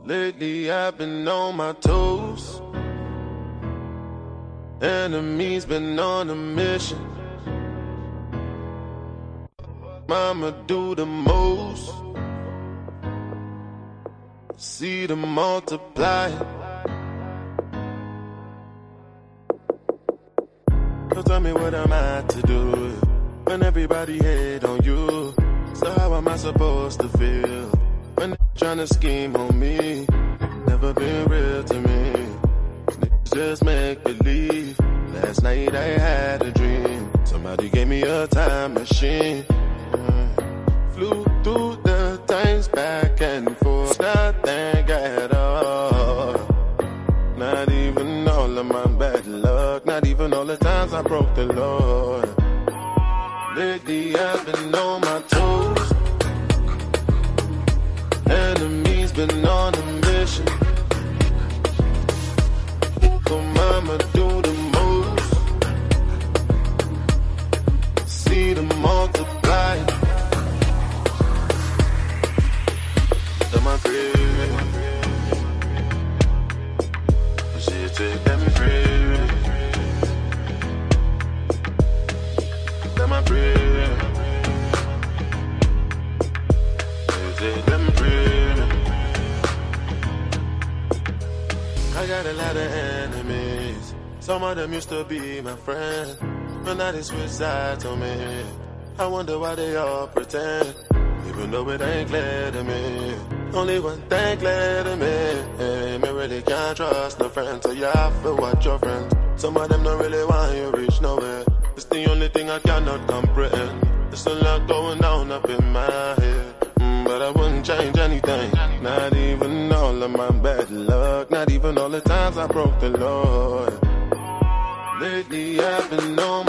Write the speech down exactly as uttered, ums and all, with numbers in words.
Lately I've been on my toes. Enemies been on a mission. Mama do the most. See them multiply. So tell me what am I to do when everybody hate on you? So how am I supposed to feel when they're trying to scheme on me? Never been real to me. Niggas just make believe. Last night I had a dream. Somebody gave me a time machine. Uh, flew through the times back and forth. Nothing at all. Not even all of my bad luck. Not even all the times I broke the Lord. Lately I've been on my toes. Enemies been on a mission. So mama do the most. See them multiply. To my crib. She take them free. To my crib. She take them free. I got a lot of enemies. Some of them used to be my friends, but now they switch sides on me. I wonder why they all pretend, even though it ain't clear to me. Only one thing clear to me, hey, me really can't trust no friends. So you have to watch your friends. Some of them don't really want you reach nowhere. It's the only thing I cannot comprehend. There's a lot going on up in my head, mm, but I wouldn't change anything. Not even all of my bad luck. Not even all the times I broke the Lord. Lately I've been on